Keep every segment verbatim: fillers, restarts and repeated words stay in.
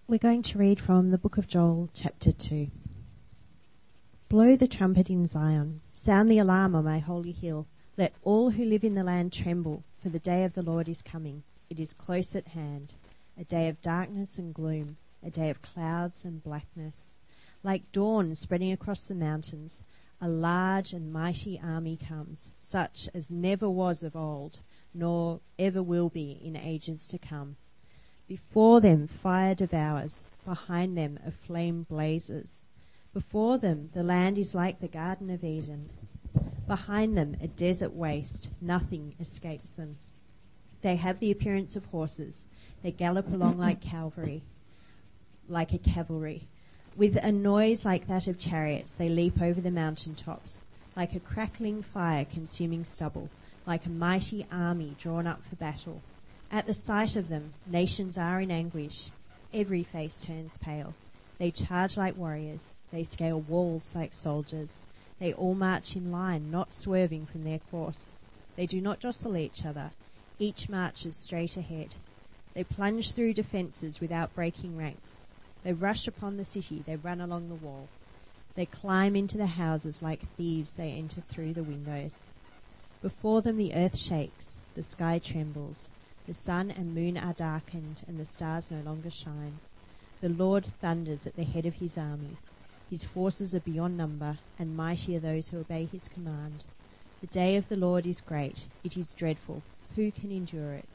We're going to read from the book of Joel, chapter two. Blow the trumpet in Zion. Sound the alarm on my holy hill. Let all who live in the land tremble, for the day of the Lord is coming. It is close at hand, a day of darkness and gloom, a day of clouds and blackness. Like dawn spreading across the mountains, a large and mighty army comes, such as never was of old, nor ever will be in ages to come. Before them fire devours, behind them a flame blazes. Before them the land is like the Garden of Eden. Behind them a desert waste, nothing escapes them. They have the appearance of horses. They gallop along like cavalry, like a cavalry. With a noise like that of chariots, they leap over the mountain tops, like a crackling fire consuming stubble, like a mighty army drawn up for battle. At the sight of them, nations are in anguish. Every face turns pale. They charge like warriors. They scale walls like soldiers. They all march in line, not swerving from their course. They do not jostle each other. Each marches straight ahead. They plunge through defences without breaking ranks. They rush upon the city. They run along the wall. They climb into the houses like thieves. They enter through the windows. Before them the earth shakes. The sky trembles. The sun and moon are darkened, and the stars no longer shine. The Lord thunders at the head of his army. His forces are beyond number, and mighty are those who obey his command. The day of the Lord is great. It is dreadful. Who can endure it?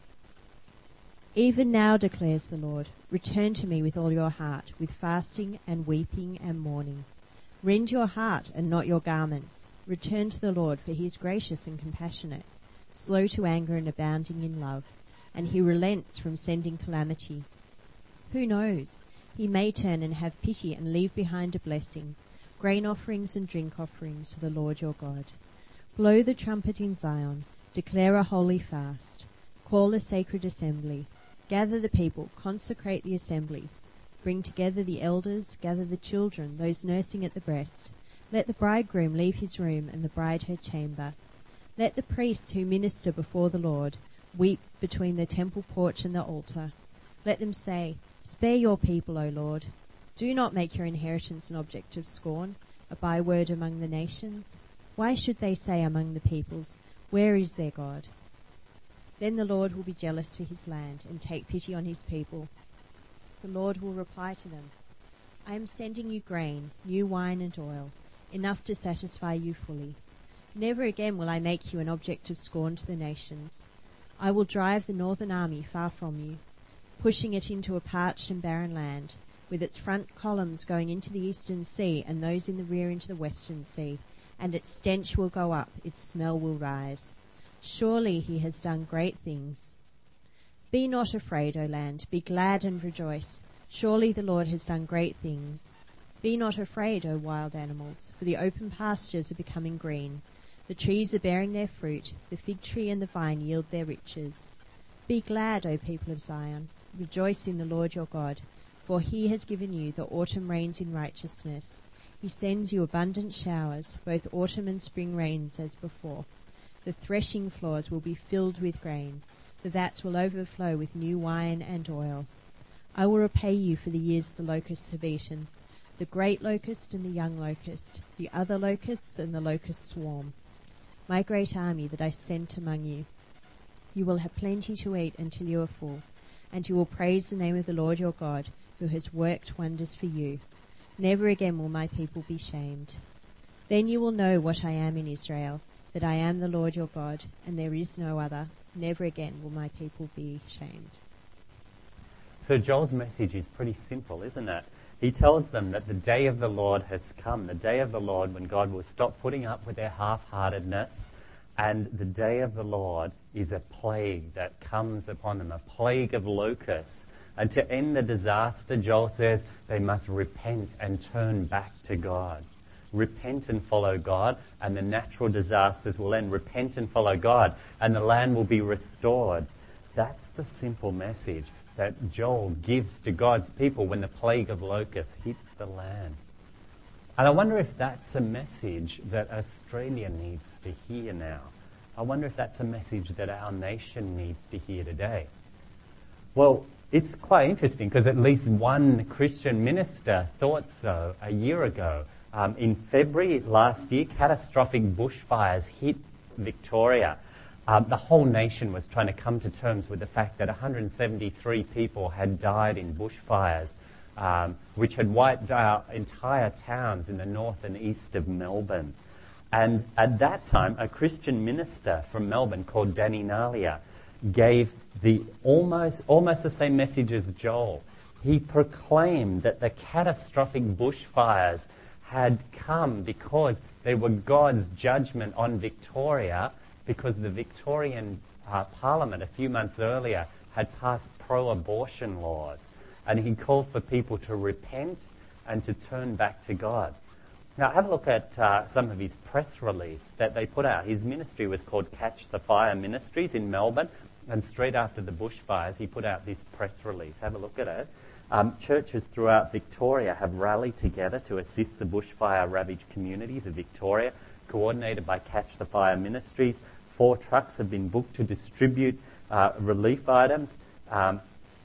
Even now, declares the Lord, return to me with all your heart, with fasting and weeping and mourning. Rend your heart and not your garments. Return to the Lord, for he is gracious and compassionate, slow to anger and abounding in love, and he relents from sending calamity. Who knows? He may turn and have pity and leave behind a blessing, grain offerings and drink offerings to the Lord your God. Blow the trumpet in Zion, declare a holy fast, call a sacred assembly, gather the people, consecrate the assembly, bring together the elders, gather the children, those nursing at the breast. Let the bridegroom leave his room and the bride her chamber. Let the priests who minister before the Lord weep between the temple porch and the altar. Let them say, spare your people, O Lord. Do not make your inheritance an object of scorn, a byword among the nations. Why should they say among the peoples, where is their God? Then the Lord will be jealous for his land and take pity on his people. The Lord will reply to them, I am sending you grain, new wine and oil, enough to satisfy you fully. Never again will I make you an object of scorn to the nations. I will drive the northern army far from you, pushing it into a parched and barren land, with its front columns going into the eastern sea and those in the rear into the western sea, and its stench will go up, its smell will rise. Surely he has done great things. Be not afraid, O land, be glad and rejoice. Surely the Lord has done great things. Be not afraid, O wild animals, for the open pastures are becoming green. The trees are bearing their fruit, the fig tree and the vine yield their riches. Be glad, O people of Zion, rejoice in the Lord your God, for he has given you the autumn rains in righteousness. He sends you abundant showers, both autumn and spring rains as before. The threshing floors will be filled with grain. The vats will overflow with new wine and oil. I will repay you for the years the locusts have eaten, the great locust and the young locust, the other locusts and the locust swarm, my great army that I sent among you. You will have plenty to eat until you are full, and you will praise the name of the Lord your God, who has worked wonders for you. Never again will my people be shamed. Then you will know what I am in Israel, that I am the Lord your God, and there is no other. Never again will my people be shamed. So Joel's message is pretty simple, isn't it? He tells them that the day of the Lord has come, the day of the Lord when God will stop putting up with their half-heartedness, and the day of the Lord is a plague that comes upon them, a plague of locusts. And to end the disaster, Joel says they must repent and turn back to God. Repent and follow God, and the natural disasters will end. Repent and follow God, and the land will be restored. That's the simple message that Joel gives to God's people when the plague of locusts hits the land. And I wonder if that's a message that Australia needs to hear now. I wonder if that's a message that our nation needs to hear today. Well, it's quite interesting because at least one Christian minister thought so a year ago. Um, in February last year, catastrophic bushfires hit Victoria. Um, the whole nation was trying to come to terms with the fact that one hundred seventy-three people had died in bushfires, um, which had wiped out entire towns in the north and east of Melbourne. And at that time, a Christian minister from Melbourne called Danny Nalia gave the almost almost the same message as Joel. He proclaimed that the catastrophic bushfires had come because they were God's judgment on Victoria, because the Victorian uh, Parliament a few months earlier had passed pro-abortion laws. And he called for people to repent and to turn back to God. Now, have a look at uh, some of his press release that they put out. His ministry was called Catch the Fire Ministries in Melbourne, and straight after the bushfires, he put out this press release. Have a look at it. Um, churches throughout Victoria have rallied together to assist the bushfire-ravaged communities of Victoria, coordinated by Catch the Fire Ministries. Four trucks have been booked to distribute uh, relief items. Um,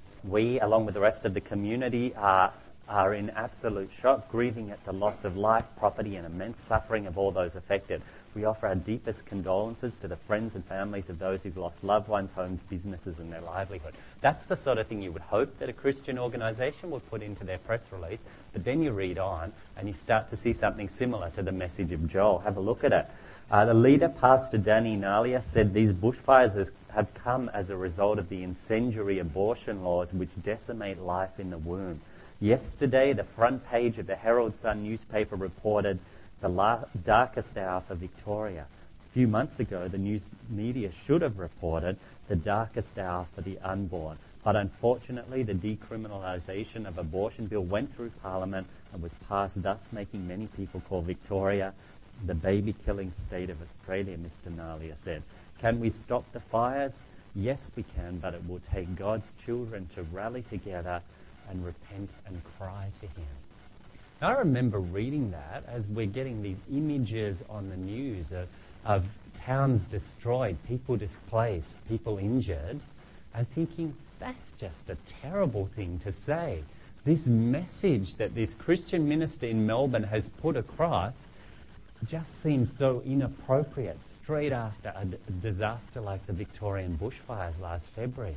we, along with the rest of the community, are are in absolute shock, grieving at the loss of life, property and immense suffering of all those affected. We offer our deepest condolences to the friends and families of those who've lost loved ones, homes, businesses and their livelihood. That's the sort of thing you would hope that a Christian organisation would put into their press release, but then you read on and you start to see something similar to the message of Joel. Have a look at it. Uh, the leader, Pastor Danny Nalia, said these bushfires has, have come as a result of the incendiary abortion laws which decimate life in the womb. Yesterday, the front page of the Herald Sun newspaper reported the la- darkest hour for Victoria. A few months ago, the news media should have reported the darkest hour for the unborn. But unfortunately, the decriminalisation of abortion bill went through Parliament and was passed, thus making many people call Victoria the baby-killing state of Australia, Mister Nalia said. Can we stop the fires? Yes, we can, but it will take God's children to rally together and repent and cry to him. Now, I remember reading that as we're getting these images on the news of, of towns destroyed, people displaced, people injured, and thinking, that's just a terrible thing to say. This message that this Christian minister in Melbourne has put across just seems so inappropriate straight after a, d- a disaster like the Victorian bushfires last February.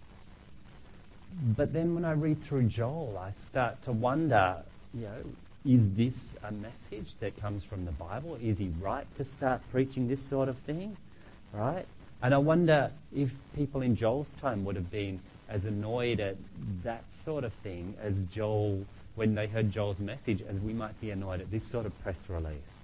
But then when I read through Joel, I start to wonder, you know, is this a message that comes from the Bible? Is he right to start preaching this sort of thing? Right? And I wonder if people in Joel's time would have been as annoyed at that sort of thing as Joel, when they heard Joel's message, as we might be annoyed at this sort of press release.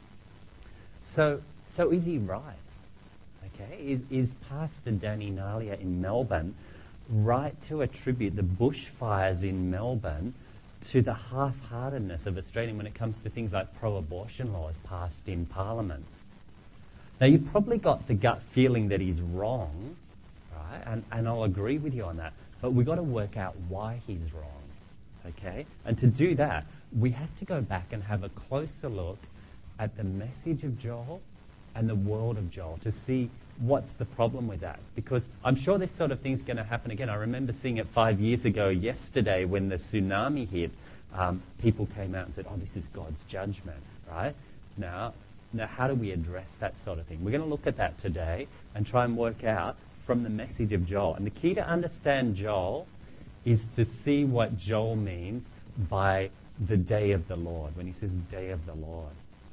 So, so is he right? Okay, is, is Pastor Danny Nalia in Melbourne right to attribute the bushfires in Melbourne to the half-heartedness of Australia when it comes to things like pro-abortion laws passed in parliaments? Now, you've probably got the gut feeling that he's wrong, right? And, and I'll agree with you on that. But we've got to work out why he's wrong, okay? And to do that, we have to go back and have a closer look at the message of Joel and the world of Joel to see what's the problem with that. Because I'm sure this sort of thing's going to happen again. I remember seeing it five years ago yesterday when the tsunami hit. Um, people came out and said, oh, this is God's judgment, right? Now, now, how do we address that sort of thing? We're going to look at that today and try and work out from the message of Joel. And the key to understand Joel is to see what Joel means by the day of the Lord, when he says day of the Lord.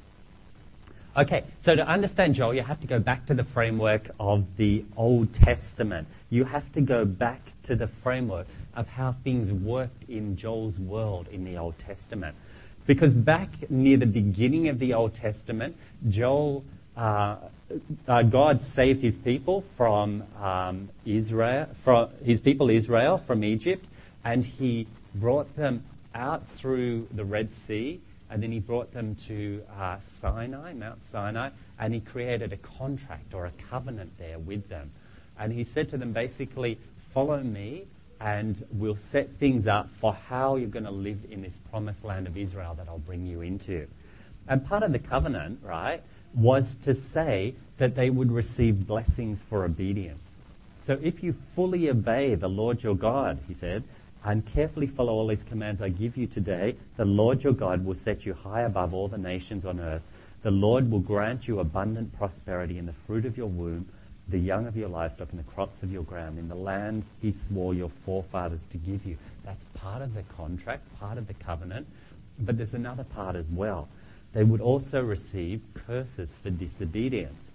Okay, so to understand Joel, you have to go back to the framework of the Old Testament. You have to go back to the framework of how things worked in Joel's world in the Old Testament. Because back near the beginning of the Old Testament, Joel, uh, uh, God saved his people from um, Israel, from his people Israel from Egypt, and he brought them out through the Red Sea. And then he brought them to uh, Sinai, Mount Sinai, and he created a contract or a covenant there with them. And he said to them basically, follow me and we'll set things up for how you're going to live in this promised land of Israel that I'll bring you into. And part of the covenant, right, was to say that they would receive blessings for obedience. So if you fully obey the Lord your God, he said, and carefully follow all his commands I give you today, the Lord your God will set you high above all the nations on earth. The Lord will grant you abundant prosperity in the fruit of your womb, the young of your livestock, and the crops of your ground, in the land he swore your forefathers to give you. That's part of the contract, part of the covenant. But there's another part as well. They would also receive curses for disobedience.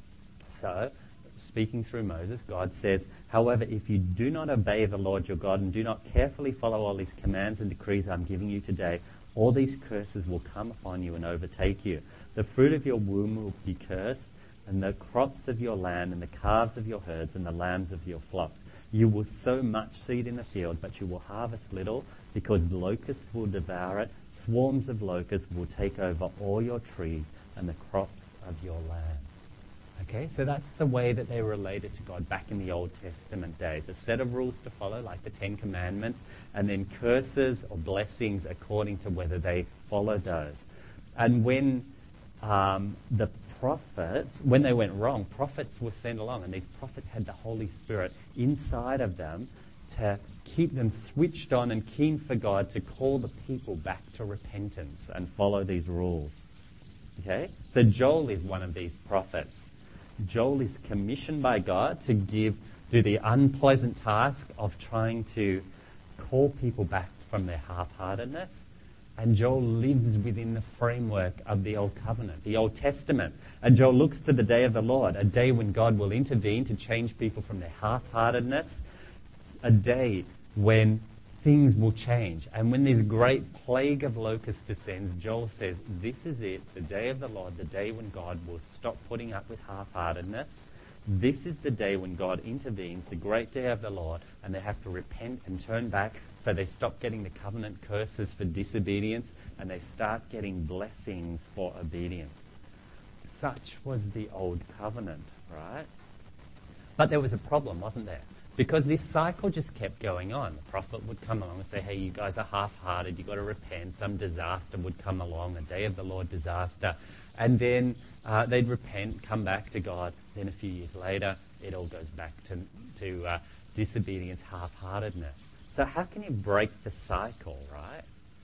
So, speaking through Moses, God says, however, if you do not obey the Lord your God and do not carefully follow all his commands and decrees I'm giving you today, all these curses will come upon you and overtake you. The fruit of your womb will be cursed, and the crops of your land, and the calves of your herds, and the lambs of your flocks. You will sow much seed in the field, but you will harvest little, because locusts will devour it. Swarms of locusts will take over all your trees and the crops of your land. Okay, so that's the way that they related to God back in the Old Testament days. A set of rules to follow, like the Ten Commandments, and then curses or blessings according to whether they followed those. And when um, the prophets, when they went wrong, prophets were sent along, and these prophets had the Holy Spirit inside of them to keep them switched on and keen for God, to call the people back to repentance and follow these rules. Okay? So Joel is one of these prophets. Joel is commissioned by God to give, do the unpleasant task of trying to call people back from their half-heartedness. And Joel lives within the framework of the Old Covenant, the Old Testament. And Joel looks to the day of the Lord, a day when God will intervene to change people from their half-heartedness, a day when things will change. And when this great plague of locusts descends, Joel says, this is it, the day of the Lord, the day when God will stop putting up with half-heartedness. This is the day when God intervenes, the great day of the Lord, and they have to repent and turn back, so they stop getting the covenant curses for disobedience and they start getting blessings for obedience. Such was the old covenant, right? But there was a problem, wasn't there? Because this cycle just kept going on. The prophet would come along and say, hey, you guys are half-hearted, you've got to repent. Some disaster would come along, a day of the Lord disaster. And then uh, they'd repent, come back to God. Then a few years later, it all goes back to, to uh, disobedience, half-heartedness. So how can you break the cycle, right,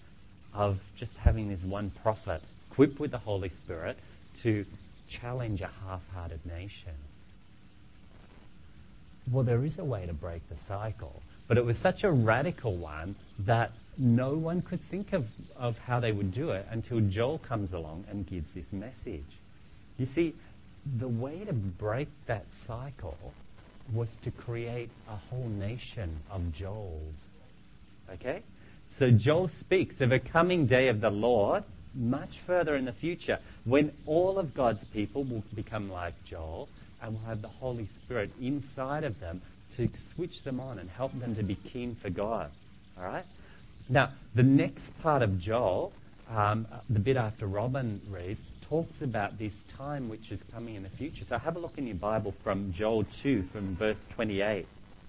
of just having this one prophet equipped with the Holy Spirit to challenge a half-hearted nation? Well, there is a way to break the cycle, but it was such a radical one that no one could think of, of how they would do it until Joel comes along and gives this message. You see, the way to break that cycle was to create a whole nation of Joels. Okay? So Joel speaks of a coming day of the Lord much further in the future, when all of God's people will become like Joel, and will have the Holy Spirit inside of them to switch them on and help them to be keen for God. All right? Now, the next part of Joel, um, the bit after Robin reads, talks about this time which is coming in the future. So have a look in your Bible from Joel two, from verse twenty-eight.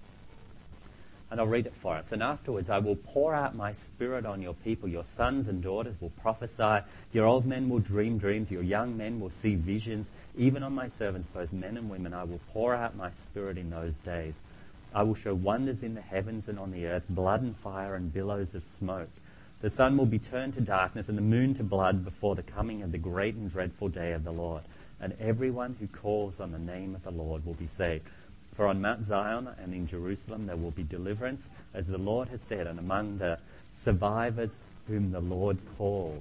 And I'll read it for us. And afterwards I will pour out my spirit on your people. Your sons and daughters will prophesy. Your old men will dream dreams. Your young men will see visions. Even on my servants, both men and women, I will pour out my spirit in those days. I will show wonders in the heavens and on the earth, blood and fire and billows of smoke. The sun will be turned to darkness and the moon to blood before the coming of the great and dreadful day of the Lord. And everyone who calls on the name of the Lord will be saved. For on Mount Zion and in Jerusalem there will be deliverance, as the Lord has said, and among the survivors whom the Lord calls.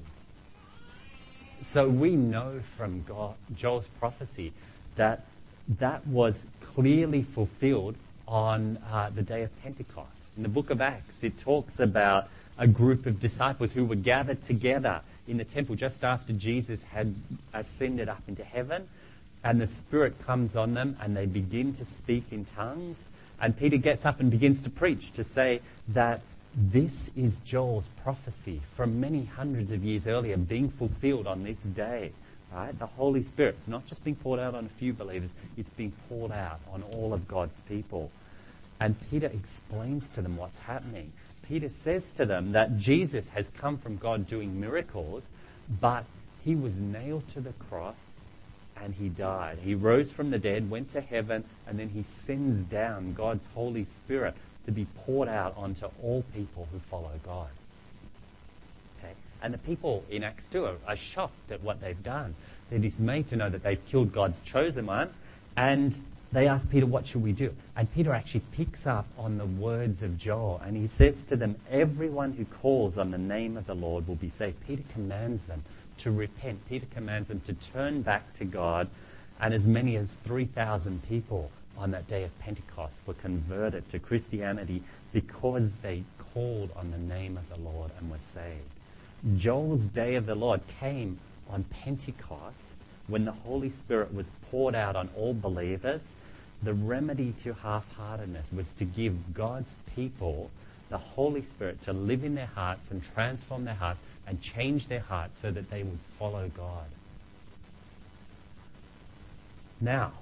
So we know from God, Joel's prophecy that that was clearly fulfilled on uh, the day of Pentecost. In the book of Acts, it talks about a group of disciples who were gathered together in the temple just after Jesus had ascended up into heaven. And the Spirit comes on them and they begin to speak in tongues. And Peter gets up and begins to preach, to say that this is Joel's prophecy from many hundreds of years earlier being fulfilled on this day. Right? The Holy Spirit's not just being poured out on a few believers, it's being poured out on all of God's people. And Peter explains to them what's happening. Peter says to them that Jesus has come from God doing miracles, but he was nailed to the cross and he died. He rose from the dead, went to heaven, and then he sends down God's Holy Spirit to be poured out onto all people who follow God. Okay? And the people in Acts two are, are shocked at what they've done. They're dismayed to know that they've killed God's chosen one, and they ask Peter, what should we do? And Peter actually picks up on the words of Joel, and he says to them, everyone who calls on the name of the Lord will be saved. Peter commands them to repent. Peter commands them to turn back to God, and as many as three thousand people on that day of Pentecost were converted to Christianity because they called on the name of the Lord and were saved. Joel's day of the Lord came on Pentecost when the Holy Spirit was poured out on all believers. The remedy to half-heartedness was to give God's people the Holy Spirit to live in their hearts and transform their hearts and change their hearts so that they would follow God. Now,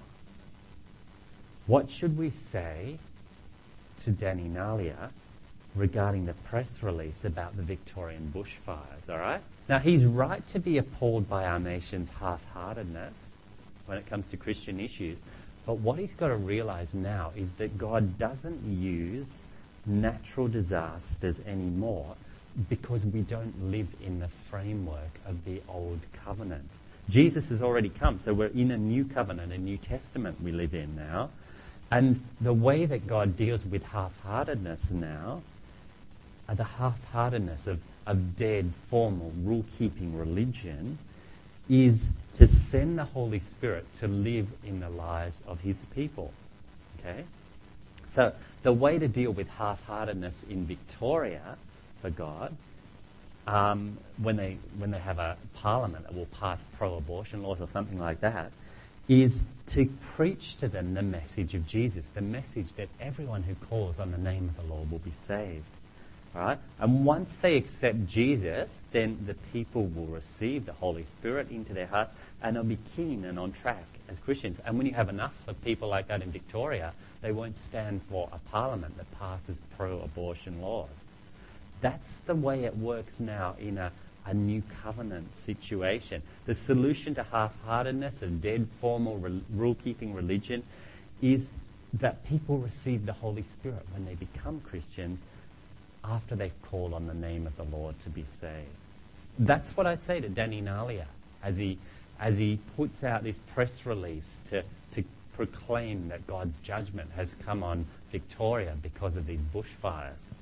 what should we say to Danny Nalia regarding the press release about the Victorian bushfires, all right? Now, he's right to be appalled by our nation's half-heartedness when it comes to Christian issues, but what he's got to realize now is that God doesn't use natural disasters anymore because we don't live in the framework of the old covenant. Jesus has already come, so we're in a new covenant, a New Testament we live in now. And the way that God deals with half-heartedness now, uh, the half-heartedness of, of dead, formal, rule-keeping religion, is to send the Holy Spirit to live in the lives of his people. Okay? So the way to deal with half-heartedness in Victoria for God, um, when they when they have a parliament that will pass pro-abortion laws or something like that, is to preach to them the message of Jesus, the message that everyone who calls on the name of the Lord will be saved. All right? And once they accept Jesus, then the people will receive the Holy Spirit into their hearts, and they'll be keen and on track as Christians. And when you have enough of people like that in Victoria, they won't stand for a parliament that passes pro-abortion laws. That's the way it works now in a, a new covenant situation. The solution to half-heartedness of dead, formal, re- rule-keeping religion is that people receive the Holy Spirit when they become Christians after they've called on the name of the Lord to be saved. That's what I'd say to Danny Nalia as he as he puts out this press release to, to proclaim that God's judgment has come on Victoria because of these bushfires.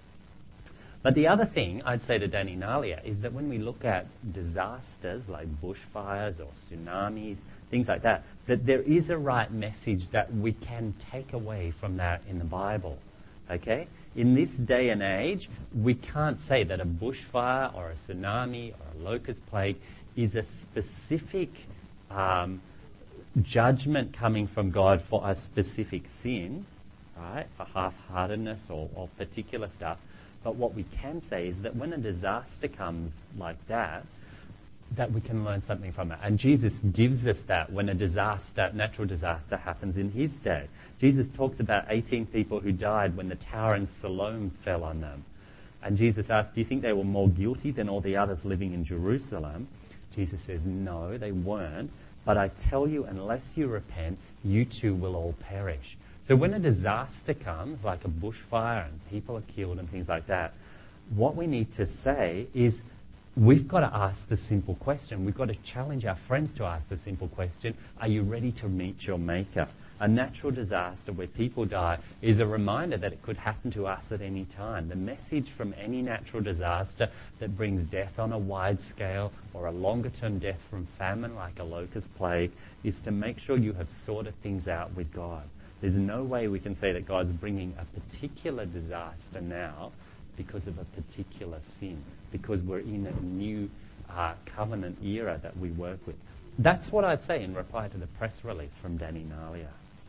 But the other thing I'd say to Danny Nalia is that when we look at disasters like bushfires or tsunamis, things like that, that there is a right message that we can take away from that in the Bible. Okay? In this day and age, we can't say that a bushfire or a tsunami or a locust plague is a specific um, judgment coming from God for a specific sin, right? For half-heartedness or, or particular stuff. But what we can say is that when a disaster comes like that, that we can learn something from it. And Jesus gives us that when a disaster, natural disaster happens in his day. Jesus talks about eighteen people who died when the tower in Siloam fell on them. And Jesus asks, do you think they were more guilty than all the others living in Jerusalem? Jesus says, no, they weren't. But I tell you, unless you repent, you too will all perish. So when a disaster comes, like a bushfire and people are killed and things like that, what we need to say is we've got to ask the simple question. We've got to challenge our friends to ask the simple question, are you ready to meet your Maker? A natural disaster where people die is a reminder that it could happen to us at any time. The message from any natural disaster that brings death on a wide scale or a longer-term death from famine like a locust plague is to make sure you have sorted things out with God. There's no way we can say that God's bringing a particular disaster now because of a particular sin, because we're in a new uh, covenant era that we work with. That's what I'd say in reply to the press release from Danny Nalia.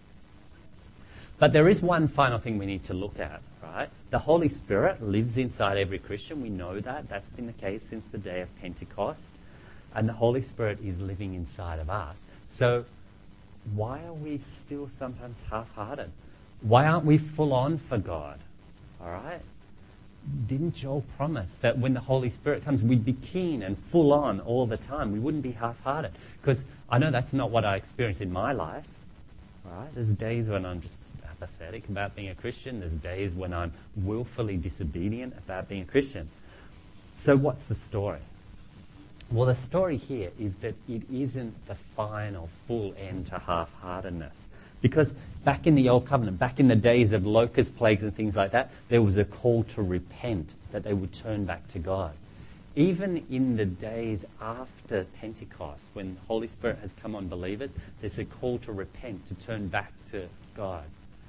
But there is one final thing we need to look at, right? The Holy Spirit lives inside every Christian. We know that. That's been the case since the day of Pentecost. And the Holy Spirit is living inside of us. So why are we still sometimes half-hearted? Why aren't we full on for God? All right? didn't Joel promise that when the Holy Spirit comes, we'd be keen and full on all the time? We wouldn't be half-hearted. Because I know that's not what I experience in my life. Right? There's days when I'm just apathetic about being a Christian. There's days when I'm willfully disobedient about being a Christian. So what's the story? Well, the story here is that it isn't the final, full end to half-heartedness. Because back in the Old Covenant, back in the days of locust plagues and things like that, there was a call to repent, that they would turn back to God. Even in the days after Pentecost, when the Holy Spirit has come on believers, there's a call to repent, to turn back to God.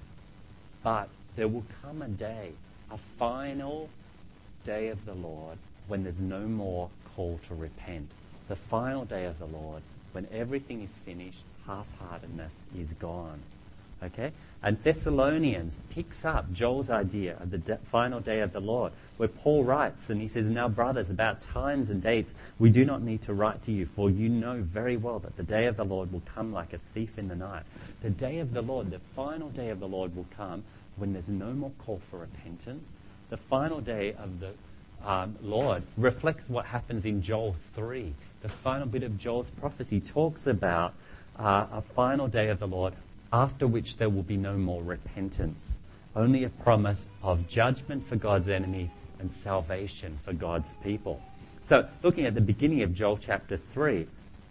But there will come a day, a final day of the Lord, when there's no more call to repent. The final day of the Lord, when everything is finished, half-heartedness is gone. Okay? And Thessalonians picks up Joel's idea of the de- final day of the Lord, where Paul writes, and he says, "Now, brothers, about times and dates, we do not need to write to you, for you know very well that the day of the Lord will come like a thief in the night." The day of the Lord, the final day of the Lord will come when there's no more call for repentance. The final day of the um, Lord reflects what happens in Joel three. The final bit of Joel's prophecy talks about uh, a final day of the Lord, after which there will be no more repentance. Only a promise of judgment for God's enemies and salvation for God's people. So, looking at the beginning of Joel chapter three,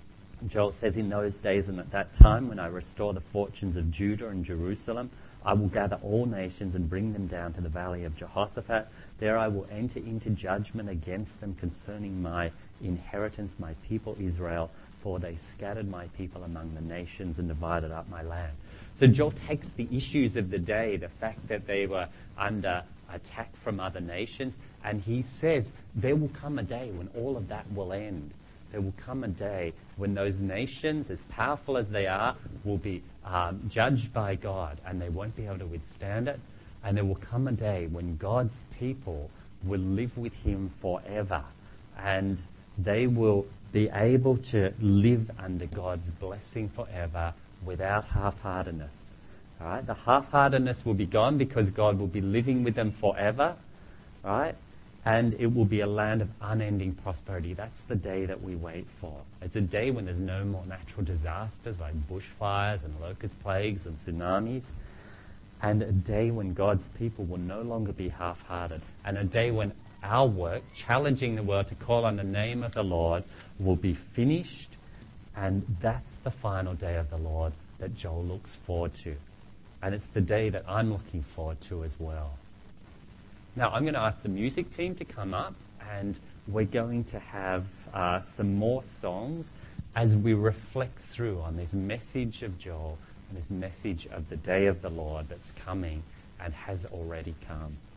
Joel says, "In those days and at that time, when I restore the fortunes of Judah and Jerusalem, I will gather all nations and bring them down to the valley of Jehoshaphat. There I will enter into judgment against them concerning my inheritance, my people Israel, for they scattered my people among the nations and divided up my land." So Joel takes the issues of the day, the fact that they were under attack from other nations, and he says there will come a day when all of that will end. There will come a day when those nations, as powerful as they are, will be um, judged by God, and they won't be able to withstand it. And there will come a day when God's people will live with him forever, and they will be able to live under God's blessing forever without half-heartedness. All right? The half-heartedness will be gone because God will be living with them forever, right? And it will be a land of unending prosperity. That's the day that we wait for. It's a day when there's no more natural disasters like bushfires and locust plagues and tsunamis. And a day when God's people will no longer be half-hearted. And a day when our work, challenging the world to call on the name of the Lord, will be finished. And that's the final day of the Lord that Joel looks forward to. And it's the day that I'm looking forward to as well. Now, I'm going to ask the music team to come up, and we're going to have uh, some more songs as we reflect through on this message of Joel and this message of the day of the Lord that's coming and has already come.